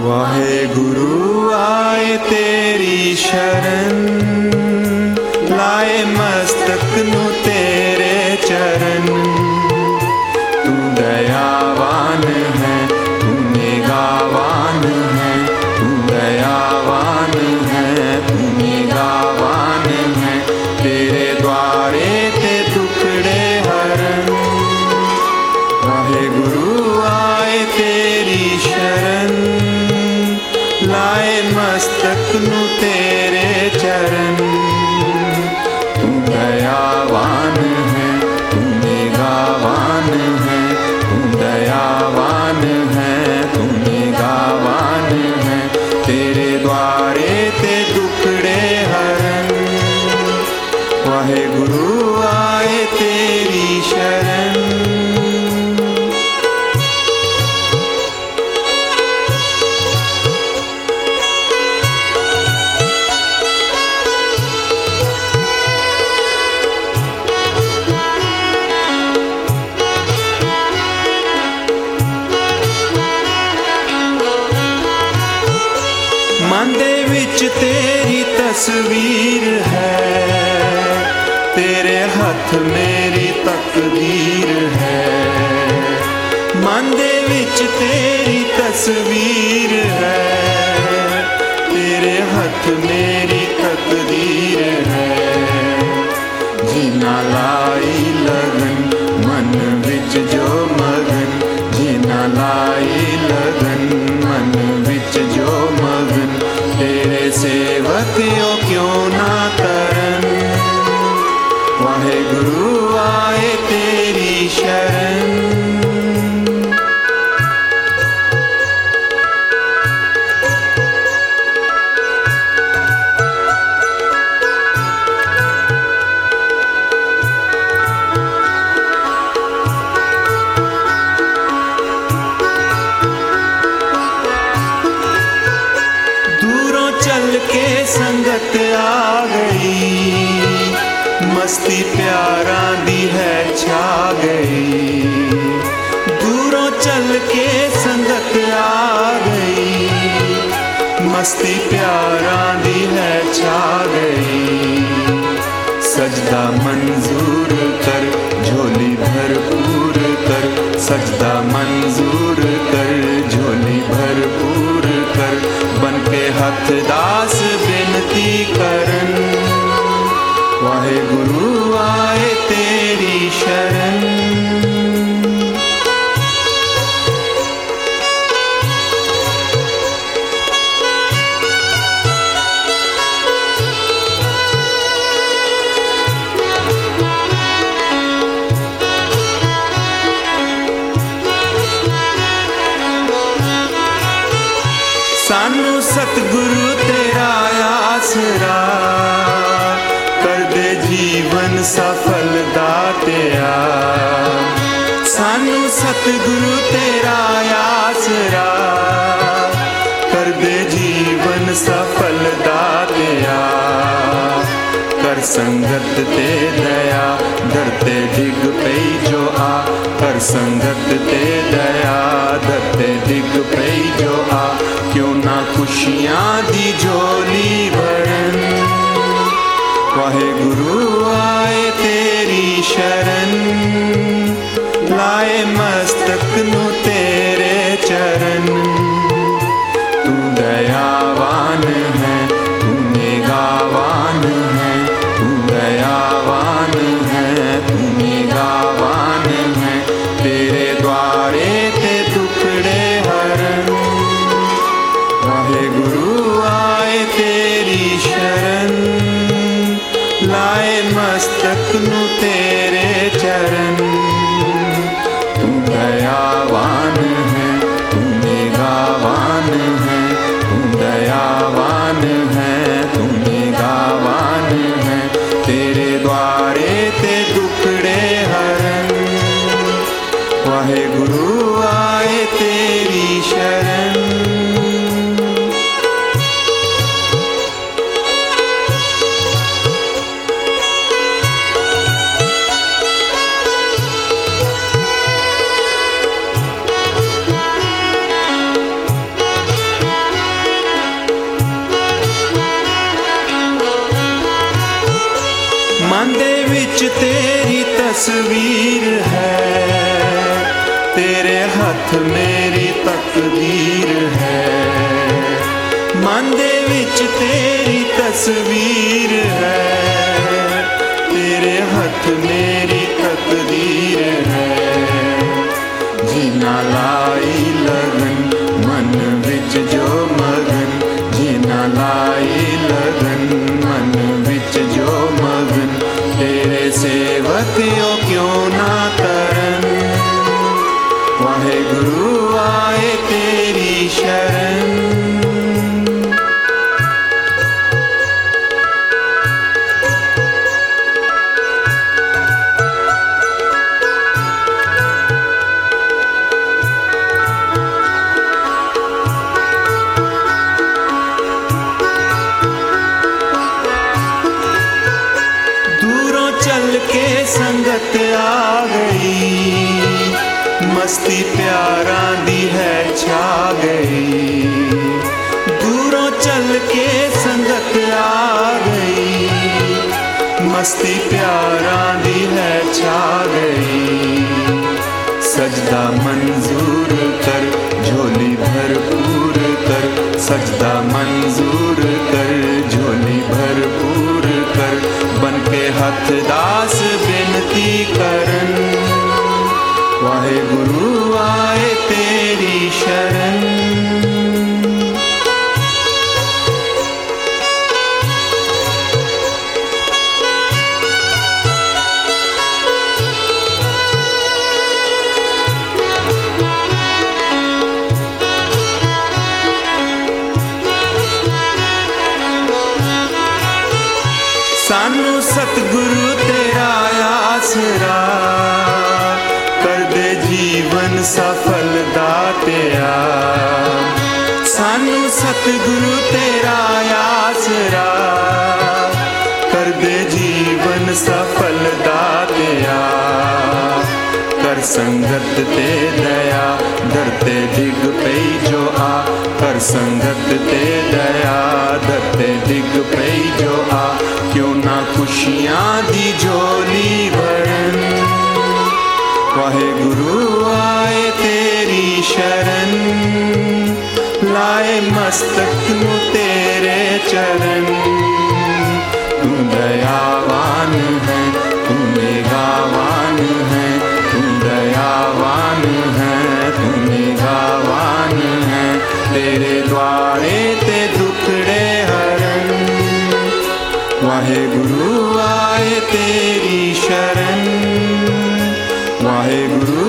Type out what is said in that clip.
वाहेगुरु आए तेरी शरण, लाए मस्तक नू तेरे चरण। तू दयावान है, तू निगाहवान है, तू दयावान है, तू निगाहवान है। तेरे द्वारे ते दुखड़े हरण, वाहेगुरु आए तेरी शरण, लाए मस्तक नू तेरे चरण। तू दयावान है, तू निगाहवान है, तू दयावान है, तू निगाहवान है। तेरे द्वारे ते दुखड़े हरण, वाहेगुरु आए तेरी शरण। मन दे विच तेरी तस्वीर है, तेरे हथ मेरी तकदीर है। मन दे विच तेरी तस्वीर है, तेरे हथ मेरी तकदीर है। जीना लाई लगन मन विच जो मगन, जीना लाई लगन मन विच जो मगन। तेरे सेवक क्यों ना करन, वाहेगुरु आए तेरी शरण। चल के संगत आ गई, मस्ती प्यारा दी है छा गई। दूरों चल के संगत आ गई, मस्ती प्यारा दी है छा गई। सजदा मंजूर कर, झोली भरपूर कर, सजदा मंजूर कर, झोली भरपूर कर। बन के हथ दास बेनती करन, वाहेगुरु आए तेरी शरण। सानू सतगुरु तेरा आसरा, कर दे जीवन सफल दातिया। सानू सतगुरु तेरा आसरा, कर दे जीवन सफल दातिया। कर संगत ते दया, धरते डिग पई जो आ। कर संगत ते दया, धरते डिग पई जो आ। क्यों ना खुशियां दी झोली भरन, वाहेगुरु आए तेरी शरण। लाए मस्तक नू तेरे चरण, तू दयावान है, तू निगाहवान है, तू दयावान है, तू निगाहवान है। तेरे द्वारे ते दुखड़े हरण, वाहेगुरु आए तेरी शरण। लाए मस्तक नू तेरे चरण, तू दयावान है, तू निगाहवान है, तू दयावान है, तू निगाहवान है। तेरे द्वारे ते दुखड़े हरण, वाहेगुरु आए तेरी शरण। मन दे विच तेरी तस्वीर है, तेरे हथ मेरी तकदीर है। मन दे विच तेरी तस्वीर है, तेरे हथ मेरी तकदीर है। जीना लाई लगन मन विच जो मगन, जीना लाई लगन मन विच जो मगन। तेरे सेवक क्यों ना करन, वाहेगुरु आए तेरी शरण। चल के संगत आ गई, मस्ती प्यारा दी है छा गई। दूरों चल के संगत आ गई, मस्ती प्यारा दी है छा गई। सजदा मंजूर कर झोली भरपूर कर, सजदा मंजूर कर झोली भरपूर कर। बन के हथ दास बेनती करन, वाहेगुरु आए तेरी शरण। सानू सतगुरु तेरा आसरा, कर दे जीवन सफल दातिया। सानू सतगुरु तेरा आसरा, कर दे जीवन सफल दातिया। कर संगत ते दया धरते डिग पई जो आ, कर संगत ते दया धरते डिग पई जो आ। क्यों ना खुशियां दी झोली भरन, वाहेगुरु आए तेरी शरण। लाए मस्तक नू तेरे चरण, तू दयावान है तू निगाहवान है, तू दयावान है तू निगाहवान है। तेरे द्वारे ते दुखड़े हरन, वाहेगुरु आए तेरी शरण। वाहेगुरु